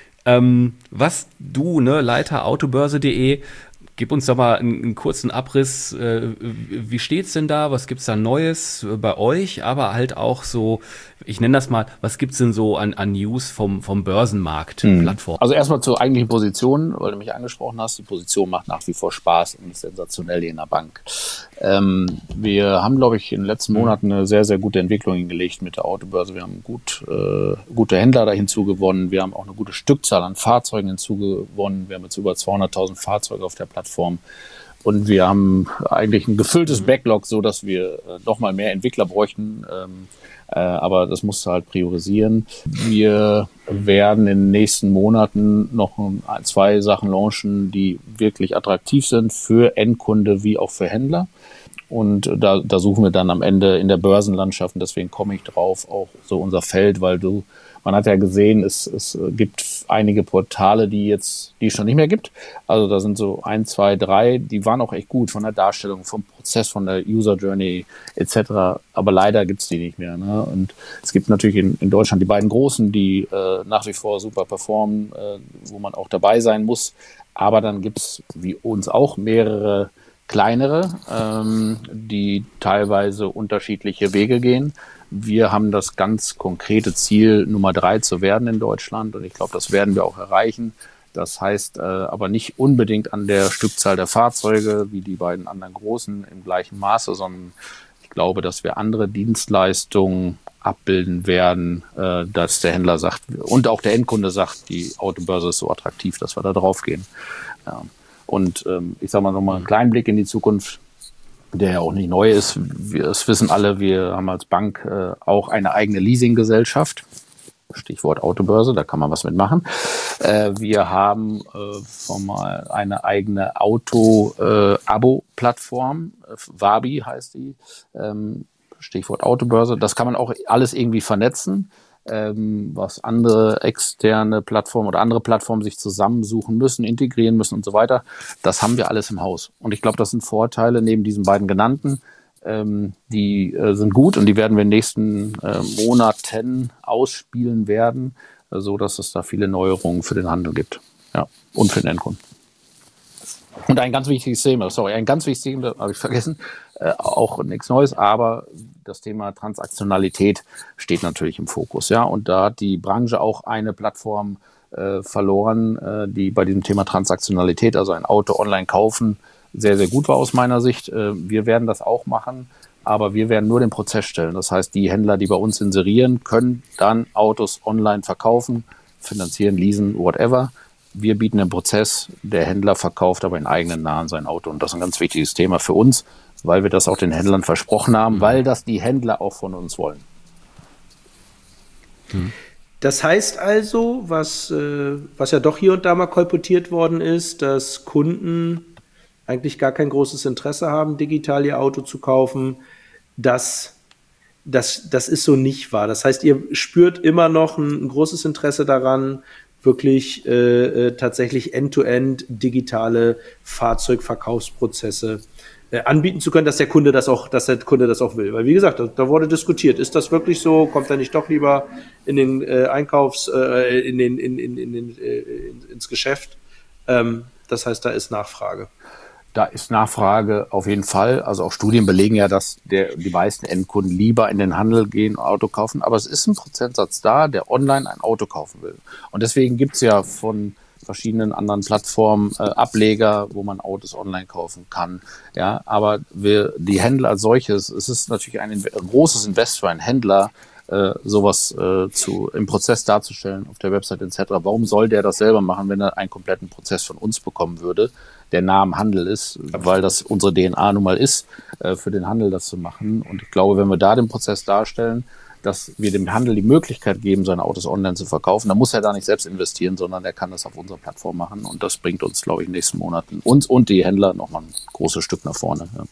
ähm, was du, ne, Leiter autobörse punkt de, gib uns doch mal einen, einen kurzen Abriss, äh, wie steht's denn da, was gibt's da Neues bei euch, aber halt auch so, ich nenne das mal, was gibt's denn so an, an News vom, vom Börsenmarkt, hm. Plattform? Also erstmal zur eigentlichen Position, weil du mich angesprochen hast, die Position macht nach wie vor Spaß und ist sensationell in der Bank. Ähm, wir haben, glaube ich, in den letzten Monaten eine sehr, sehr gute Entwicklung hingelegt mit der Autobörse. Wir haben gut, äh, gute Händler da hinzugewonnen, wir haben auch eine gute Stückzahl an Fahrzeugen hinzugewonnen, wir haben jetzt über zweihunderttausend Fahrzeuge auf der Plattform. Und wir haben eigentlich ein gefülltes Backlog, so dass wir äh, noch mal mehr Entwickler bräuchten. Ähm, äh, aber das musst du halt priorisieren. Wir werden in den nächsten Monaten noch ein, zwei Sachen launchen, die wirklich attraktiv sind für Endkunde wie auch für Händler. Und da, da suchen wir dann am Ende in der Börsenlandschaft, und deswegen komme ich drauf, auch so unser Feld, weil du, man hat ja gesehen, es, es gibt einige Portale, die jetzt, die es schon nicht mehr gibt. Also da sind so ein, zwei, drei, die waren auch echt gut von der Darstellung, vom Prozess, von der User Journey et cetera. Aber leider gibt's die nicht mehr. Ne? Und es gibt natürlich in, in Deutschland die beiden großen, die äh, nach wie vor super performen, äh, wo man auch dabei sein muss. Aber dann gibt's wie uns auch mehrere kleinere, ähm, die teilweise unterschiedliche Wege gehen. Wir haben das ganz konkrete Ziel, Nummer drei zu werden in Deutschland, und ich glaube, das werden wir auch erreichen. Das heißt äh, aber nicht unbedingt an der Stückzahl der Fahrzeuge wie die beiden anderen großen im gleichen Maße, sondern ich glaube, dass wir andere Dienstleistungen abbilden werden, äh, dass der Händler sagt und auch der Endkunde sagt, die Autobörse ist so attraktiv, dass wir da drauf gehen. Ja. Und ähm, ich sage mal nochmal einen kleinen Blick in die Zukunft, der ja auch nicht neu ist. Wir, das wissen alle, wir haben als Bank äh, auch eine eigene Leasinggesellschaft. Stichwort Autobörse, da kann man was mitmachen. Äh, wir haben äh, schon mal eine eigene Auto-Abo-Plattform, äh, Wabi heißt die, ähm, Stichwort Autobörse. Das kann man auch alles irgendwie vernetzen, ähm, was andere externe Plattformen oder andere Plattformen sich zusammensuchen müssen, integrieren müssen und so weiter. Das haben wir alles im Haus. Und ich glaube, das sind Vorteile neben diesen beiden genannten. Ähm, die äh, sind gut und die werden wir in den nächsten äh, Monaten ausspielen werden, äh, so dass es da viele Neuerungen für den Handel gibt. Ja, und für den Endkunden. Und ein ganz wichtiges Thema, sorry, ein ganz wichtiges Thema, habe ich vergessen, äh, auch nichts Neues, aber das Thema Transaktionalität steht natürlich im Fokus, ja, und da hat die Branche auch eine Plattform äh, verloren, äh, die bei diesem Thema Transaktionalität, also ein Auto online kaufen, sehr, sehr gut war aus meiner Sicht. Äh, wir werden das auch machen, aber wir werden nur den Prozess stellen. Das heißt, die Händler, die bei uns inserieren, können dann Autos online verkaufen, finanzieren, leasen, whatever. Wir bieten den Prozess, der Händler verkauft aber in eigenen Namen sein Auto. Und das ist ein ganz wichtiges Thema für uns, weil wir das auch den Händlern versprochen haben, mhm. weil das die Händler auch von uns wollen. Mhm. Das heißt also, was, äh, was ja doch hier und da mal kolportiert worden ist, dass Kunden eigentlich gar kein großes Interesse haben, digital ihr Auto zu kaufen, das, das, das ist so nicht wahr. Das heißt, ihr spürt immer noch ein, ein großes Interesse daran, wirklich äh, äh, tatsächlich end-to-end digitale Fahrzeugverkaufsprozesse äh, anbieten zu können, dass der Kunde das auch, dass der Kunde das auch will. Weil wie gesagt, da, da wurde diskutiert, ist das wirklich so? Kommt er nicht doch lieber in den äh, Einkaufs, äh, in den, in, in, in, in, äh, ins Geschäft? Ähm, das heißt, da ist Nachfrage. Da ist Nachfrage auf jeden Fall. Also auch Studien belegen ja, dass der, die meisten Endkunden lieber in den Handel gehen und Auto kaufen. Aber es ist ein Prozentsatz da, der online ein Auto kaufen will. Und deswegen gibt's ja von verschiedenen anderen Plattformen äh, Ableger, wo man Autos online kaufen kann. Ja, aber wir, die Händler als solches, es ist natürlich ein, ein großes Invest für einen Händler, äh, sowas äh, zu im Prozess darzustellen auf der Website et cetera. Warum soll der das selber machen, wenn er einen kompletten Prozess von uns bekommen würde, der nah am Handel ist, Absolut. Weil das unsere D N A nun mal ist, äh, für den Handel das zu machen. Und ich glaube, wenn wir da den Prozess darstellen, dass wir dem Handel die Möglichkeit geben, seine Autos online zu verkaufen, dann muss er da nicht selbst investieren, sondern er kann das auf unserer Plattform machen. Und das bringt uns, glaube ich, in den nächsten Monaten, uns und die Händler nochmal ein großes Stück nach vorne. Ja.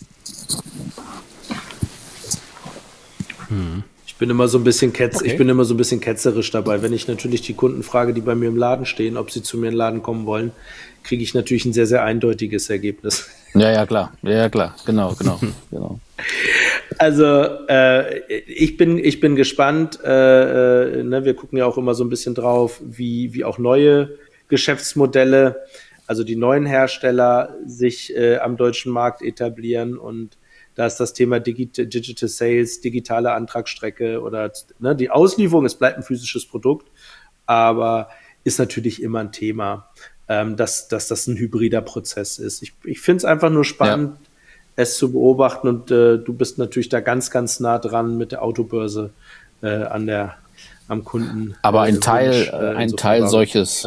Hm. Ich bin immer so ein bisschen ketz, okay. ich bin immer so ein bisschen ketzerisch dabei. Wenn ich natürlich die Kunden frage, die bei mir im Laden stehen, ob sie zu mir in den Laden kommen wollen, kriege ich natürlich ein sehr, sehr eindeutiges Ergebnis. Ja, ja, klar. Ja, ja, klar. Genau, genau, genau. Also äh, ich bin ich bin gespannt. Äh, äh, ne, wir gucken ja auch immer so ein bisschen drauf, wie wie auch neue Geschäftsmodelle, also die neuen Hersteller sich äh, am deutschen Markt etablieren. Und da ist das Thema Digi- Digital Sales, digitale Antragsstrecke oder ne, die Auslieferung. Es bleibt ein physisches Produkt, aber ist natürlich immer ein Thema, ähm, dass dass das ein hybrider Prozess ist. Ich ich finde es einfach nur spannend. Ja. Es zu beobachten, und äh, du bist natürlich da ganz, ganz nah dran mit der Autobörse äh, an der, am Kunden. Aber ein Teil, Wunsch, äh, ein Teil solches,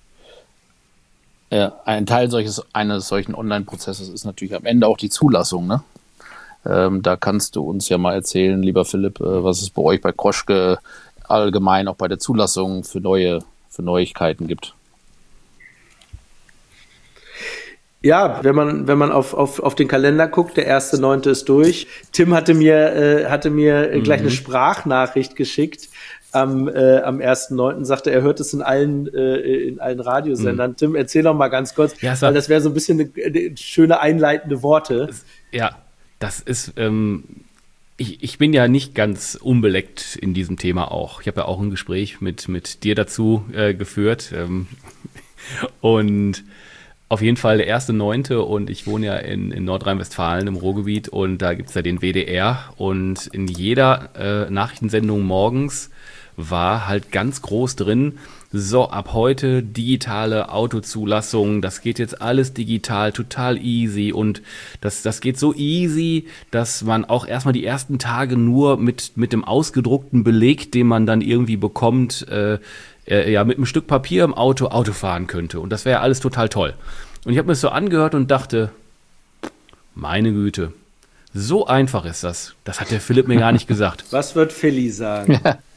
äh, ein Teil solches, eines solchen Online-Prozesses ist natürlich am Ende auch die Zulassung, ne? Ähm, da kannst du uns ja mal erzählen, lieber Philipp, äh, was es bei euch bei Kroschke allgemein auch bei der Zulassung für neue, für Neuigkeiten gibt. Ja, wenn man wenn man auf auf auf den Kalender guckt, der erste Neunte ist durch. Tim hatte mir äh, hatte mir mhm. gleich eine Sprachnachricht geschickt. Am äh, am ersten Neunten sagte, er hört es in allen äh, in allen Radiosendern. Mhm. Tim, erzähl doch mal ganz kurz, ja, weil das wäre so ein bisschen eine, eine schöne einleitende Worte. Ja, das ist ähm, ich ich bin ja nicht ganz unbeleckt in diesem Thema auch. Ich habe ja auch ein Gespräch mit mit dir dazu äh, geführt ähm, und auf jeden Fall der erste Neunte, und ich wohne ja in, in Nordrhein-Westfalen im Ruhrgebiet, und da gibt's ja den W D R, und in jeder äh, Nachrichtensendung morgens war halt ganz groß drin, so ab heute digitale Autozulassung, das geht jetzt alles digital, total easy, und das, das geht so easy, dass man auch erstmal die ersten Tage nur mit, mit dem ausgedruckten Beleg, den man dann irgendwie bekommt, äh, äh, ja, mit einem Stück Papier im Auto Auto fahren könnte, und das wäre alles total toll. Und ich habe mir das so angehört und dachte, meine Güte, so einfach ist das. Das hat der Philipp mir gar nicht gesagt. Was wird Philly sagen?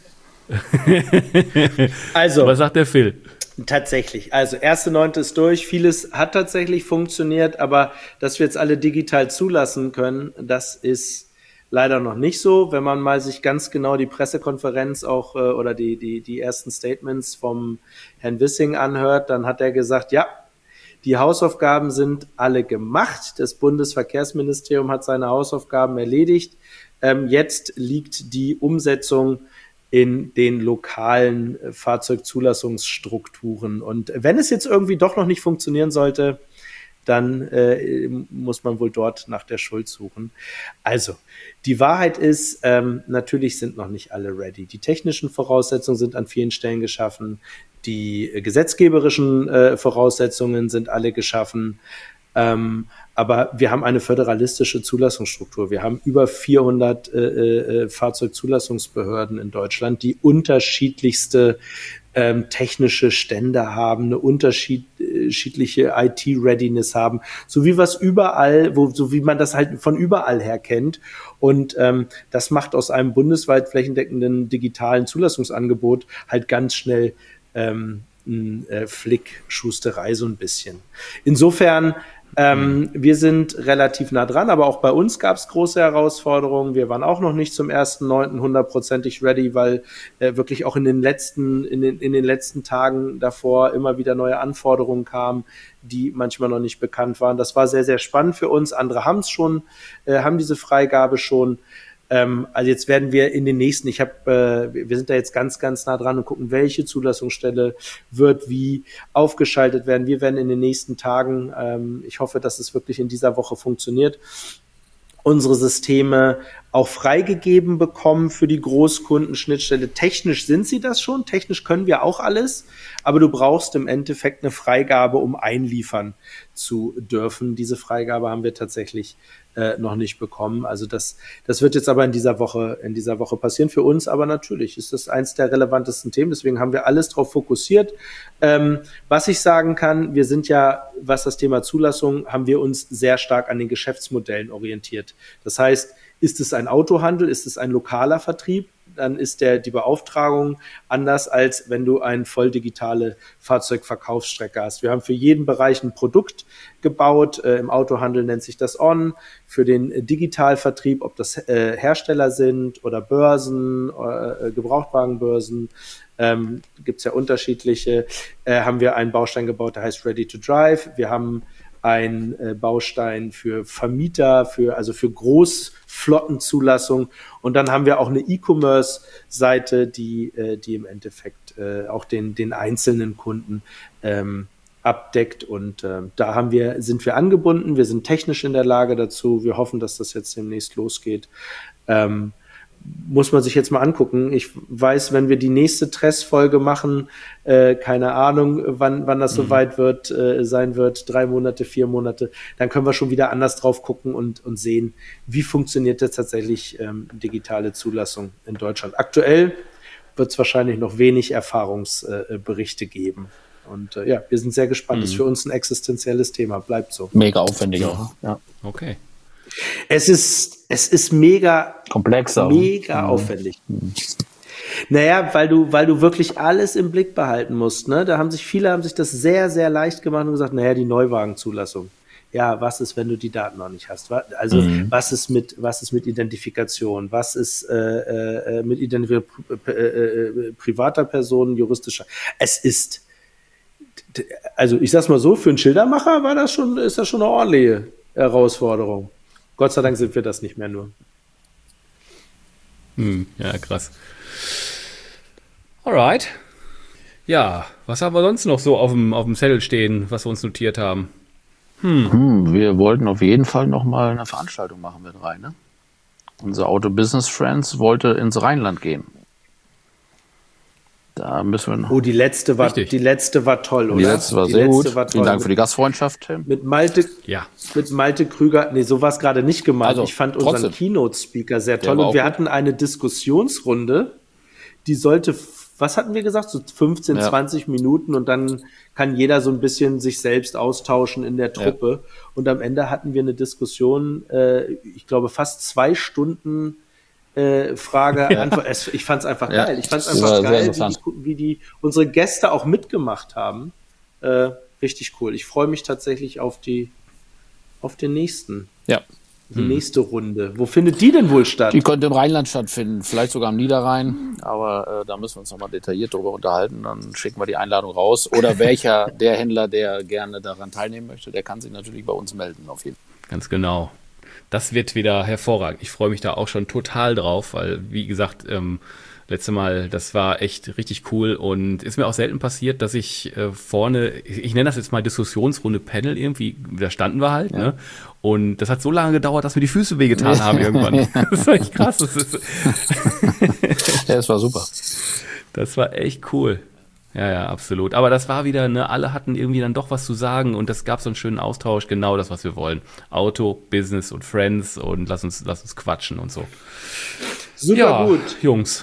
Also, was sagt der Phil? Tatsächlich. Also, erste Neunte ist durch. Vieles hat tatsächlich funktioniert, aber dass wir jetzt alle digital zulassen können, das ist leider noch nicht so. Wenn man mal sich ganz genau die Pressekonferenz auch äh, oder die, die, die ersten Statements vom Herrn Wissing anhört, dann hat er gesagt, ja, die Hausaufgaben sind alle gemacht. Das Bundesverkehrsministerium hat seine Hausaufgaben erledigt. Ähm, jetzt liegt die Umsetzung in den lokalen äh, Fahrzeugzulassungsstrukturen. Und wenn es jetzt irgendwie doch noch nicht funktionieren sollte, dann äh, muss man wohl dort nach der Schuld suchen. Also, die Wahrheit ist, ähm, natürlich sind noch nicht alle ready. Die technischen Voraussetzungen sind an vielen Stellen geschaffen. Die äh, gesetzgeberischen äh, Voraussetzungen sind alle geschaffen. Ähm, aber wir haben eine föderalistische Zulassungsstruktur. Wir haben über vierhundert äh, äh, Fahrzeugzulassungsbehörden in Deutschland, die unterschiedlichste ähm, technische Stände haben, eine unterschiedliche I T-Readiness haben, so wie was überall, wo, so wie man das halt von überall her kennt. Und ähm, das macht aus einem bundesweit flächendeckenden digitalen Zulassungsangebot halt ganz schnell ähm, ein äh, Flick-Schusterei so ein bisschen. Insofern Ähm, wir sind relativ nah dran, aber auch bei uns gab es große Herausforderungen. Wir waren auch noch nicht zum ersten Neunten hundertprozentig ready, weil äh, wirklich auch in den letzten in den in den letzten Tagen davor immer wieder neue Anforderungen kamen, die manchmal noch nicht bekannt waren. Das war sehr, sehr spannend für uns. Andere haben es schon, äh, haben diese Freigabe schon. Ähm, also jetzt werden wir in den nächsten, ich habe, äh, wir sind da jetzt ganz, ganz nah dran und gucken, welche Zulassungsstelle wird wie aufgeschaltet werden. Wir werden in den nächsten Tagen, ähm, ich hoffe, dass es wirklich in dieser Woche funktioniert, unsere Systeme auch freigegeben bekommen für die Großkundenschnittstelle. Technisch sind sie das schon, technisch können wir auch alles, aber du brauchst im Endeffekt eine Freigabe, um einliefern zu dürfen. Diese Freigabe haben wir tatsächlich äh, noch nicht bekommen. Also das, das wird jetzt aber in dieser Woche, in dieser Woche passieren. Für uns aber natürlich ist das eins der relevantesten Themen. Deswegen haben wir alles darauf fokussiert. Ähm, was ich sagen kann, wir sind ja, was das Thema Zulassung, haben wir uns sehr stark an den Geschäftsmodellen orientiert. Das heißt, ist es ein Autohandel, ist es ein lokaler Vertrieb, dann ist der, die Beauftragung anders, als wenn du eine voll digitale Fahrzeugverkaufsstrecke hast. Wir haben für jeden Bereich ein Produkt gebaut. Äh, im Autohandel nennt sich das On. Für den äh, Digitalvertrieb, ob das äh, Hersteller sind oder Börsen, äh, Gebrauchtwagenbörsen, ähm, gibt es ja unterschiedliche, äh, haben wir einen Baustein gebaut, der heißt Ready to Drive. Wir haben ein äh, Baustein für Vermieter, für also für Großflottenzulassung. Und dann haben wir auch eine E-Commerce-Seite, die äh, die im Endeffekt äh, auch den den einzelnen Kunden ähm, abdeckt. Und äh, da haben wir sind wir angebunden. Wir sind technisch in der Lage dazu. Wir hoffen, dass das jetzt demnächst losgeht. Ähm, muss man sich jetzt mal angucken. Ich weiß, wenn wir die nächste Tress-Folge machen, äh, keine Ahnung, wann wann das mhm. soweit wird, äh, sein wird, drei Monate, vier Monate, dann können wir schon wieder anders drauf gucken und und sehen, wie funktioniert jetzt tatsächlich ähm, digitale Zulassung in Deutschland. Aktuell wird es wahrscheinlich noch wenig Erfahrungsberichte äh, geben. Und äh, ja, wir sind sehr gespannt. Mhm. Das ist für uns ein existenzielles Thema. Bleibt so. Mega aufwendig auch. Ja. Okay. Es ist, es ist mega komplexer, mega mhm. aufwendig. Mhm. Naja, weil du, weil du wirklich alles im Blick behalten musst, ne? Da haben sich, viele haben sich das sehr, sehr leicht gemacht und gesagt, naja, die Neuwagenzulassung. Ja, was ist, wenn du die Daten noch nicht hast? Also, mhm. was ist mit, was ist mit Identifikation? Was ist, äh, äh, mit Identifikation äh, äh, privater Personen, juristischer? Es ist, also, ich sag's mal so, für einen Schildermacher war das schon, ist das schon eine ordentliche Herausforderung. Gott sei Dank sind wir das nicht mehr nur. Hm, ja, krass. Alright. Ja, was haben wir sonst noch so auf dem, auf dem Zettel stehen, was wir uns notiert haben? Hm. Hm, wir wollten auf jeden Fall noch mal eine Veranstaltung machen mit rein, ne? Unser Auto Business Friends wollte ins Rheinland gehen. Da müssen wir noch. Oh, die letzte war, die letzte war toll, oder? Die letzte war die sehr letzte gut. War Vielen Dank für die Gastfreundschaft, Tim. Mit Malte, ja. mit Malte Krüger. Nee, so war es gerade nicht gemeint. Also, ich fand trotzdem unseren Keynote-Speaker sehr toll. Und wir gut. hatten eine Diskussionsrunde, die sollte, was hatten wir gesagt? So fünfzehn, ja. zwanzig Minuten und dann kann jeder so ein bisschen sich selbst austauschen in der Truppe. Ja. Und am Ende hatten wir eine Diskussion, äh, ich glaube fast zwei Stunden Äh, Frage, ja. Antwort. Es, ich fand es einfach ja. geil. Ich fand es einfach geil, wie die, wie die unsere Gäste auch mitgemacht haben. Äh, richtig cool. Ich freue mich tatsächlich auf die auf den nächsten. Ja. Die hm. nächste Runde. Wo findet die denn wohl statt? Die könnte im Rheinland stattfinden, vielleicht sogar am Niederrhein, aber äh, da müssen wir uns nochmal detailliert drüber unterhalten. Dann schicken wir die Einladung raus. Oder welcher der Händler, der gerne daran teilnehmen möchte, der kann sich natürlich bei uns melden, auf jeden Fall. Ganz genau. Das wird wieder hervorragend. Ich freue mich da auch schon total drauf, weil, wie gesagt, ähm, letzte Mal, das war echt richtig cool und ist mir auch selten passiert, dass ich äh, vorne, ich, ich nenne das jetzt mal Diskussionsrunde Panel irgendwie, da standen wir halt, ja. ne? Und das hat so lange gedauert, dass mir die Füße wehgetan haben irgendwann. Das war echt krass. Das ist ja, das war super. Das war echt cool. Ja, ja, absolut. Aber das war wieder, ne, alle hatten irgendwie dann doch was zu sagen und das gab so einen schönen Austausch, genau das, was wir wollen. Auto, Business und Friends und lass uns, lass uns quatschen und so. Super ja, gut. Jungs.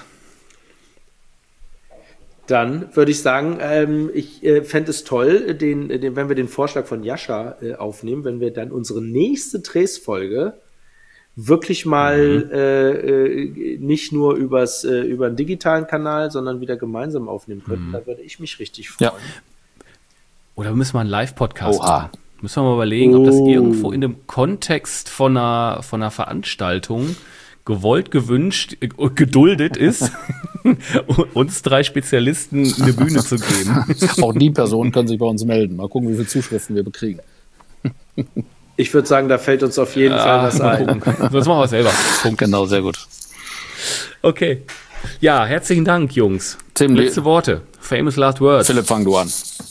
Dann würde ich sagen, ähm, ich äh, fände es toll, den, den, wenn wir den Vorschlag von Jascha äh, aufnehmen, wenn wir dann unsere nächste Tres-Folge wirklich mal mhm. äh, nicht nur übers, äh, über einen digitalen Kanal, sondern wieder gemeinsam aufnehmen könnten. Mhm. Da würde ich mich richtig freuen. Ja. Oder müssen wir einen Live-Podcast machen? Müssen wir mal überlegen, oh. ob das irgendwo in dem Kontext von einer, von einer Veranstaltung gewollt, gewünscht, äh, geduldet ist, uns drei Spezialisten eine Bühne zu geben. Auch die Personen können sich bei uns melden. Mal gucken, wie viele Zuschriften wir bekriegen. Ich würde sagen, da fällt uns auf jeden ja, Fall was ein. Sonst machen wir es selber. Punkt. Genau, sehr gut. Okay. Ja, herzlichen Dank, Jungs. Tim, letzte Le- Worte. Famous last words. Philipp, fang du an.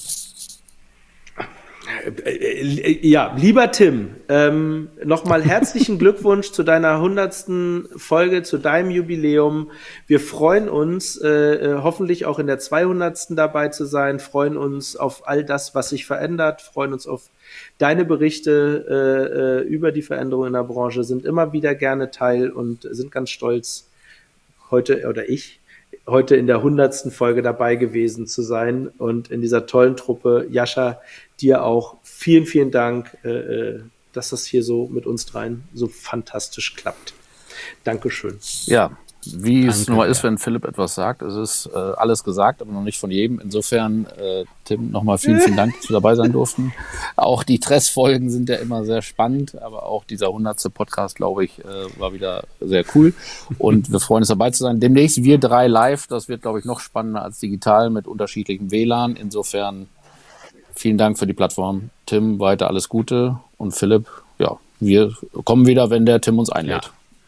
Ja, lieber Tim, ähm, nochmal herzlichen Glückwunsch zu deiner hundertsten Folge, zu deinem Jubiläum. Wir freuen uns, äh, hoffentlich auch in der zweihundertsten dabei zu sein, freuen uns auf all das, was sich verändert, freuen uns auf deine Berichte äh, über die Veränderungen in der Branche, sind immer wieder gerne Teil und sind ganz stolz, heute, oder ich, heute in der hundertsten Folge dabei gewesen zu sein und in dieser tollen Truppe. Jascha, dir auch vielen, vielen Dank, äh, dass das hier so mit uns dreien so fantastisch klappt. Dankeschön. Ja, wie es nun mal ist, wenn Philipp etwas sagt, es ist äh, alles gesagt, aber noch nicht von jedem. Insofern, äh, Tim, nochmal vielen, vielen Dank, dass wir dabei sein durften. Auch die Tress-Folgen sind ja immer sehr spannend, aber auch dieser hundertste Podcast, glaube ich, äh, war wieder sehr cool. Und wir freuen uns, dabei zu sein. Demnächst wir drei live, das wird, glaube ich, noch spannender als digital mit unterschiedlichem W L A N. Insofern vielen Dank für die Plattform. Tim, weiter alles Gute. Und Philipp, ja, wir kommen wieder, wenn der Tim uns einlädt. Ja.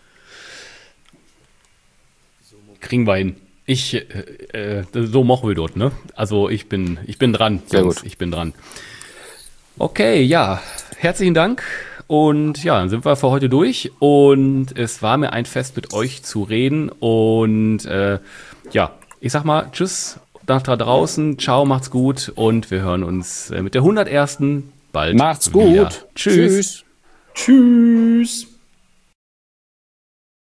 Kriegen wir hin. Ich, äh, so machen wir dort, ne? Also ich bin, ich bin dran. Sehr Jungs, gut. Ich bin dran. Okay, ja, herzlichen Dank. Und ja, dann sind wir für heute durch. Und es war mir ein Fest, mit euch zu reden. Und äh, ja, ich sag mal, tschüss nach da draußen. Ciao, macht's gut. Und wir hören uns mit der hundertersten bald Macht's gut. wieder. Tschüss. Tschüss. Tschüss.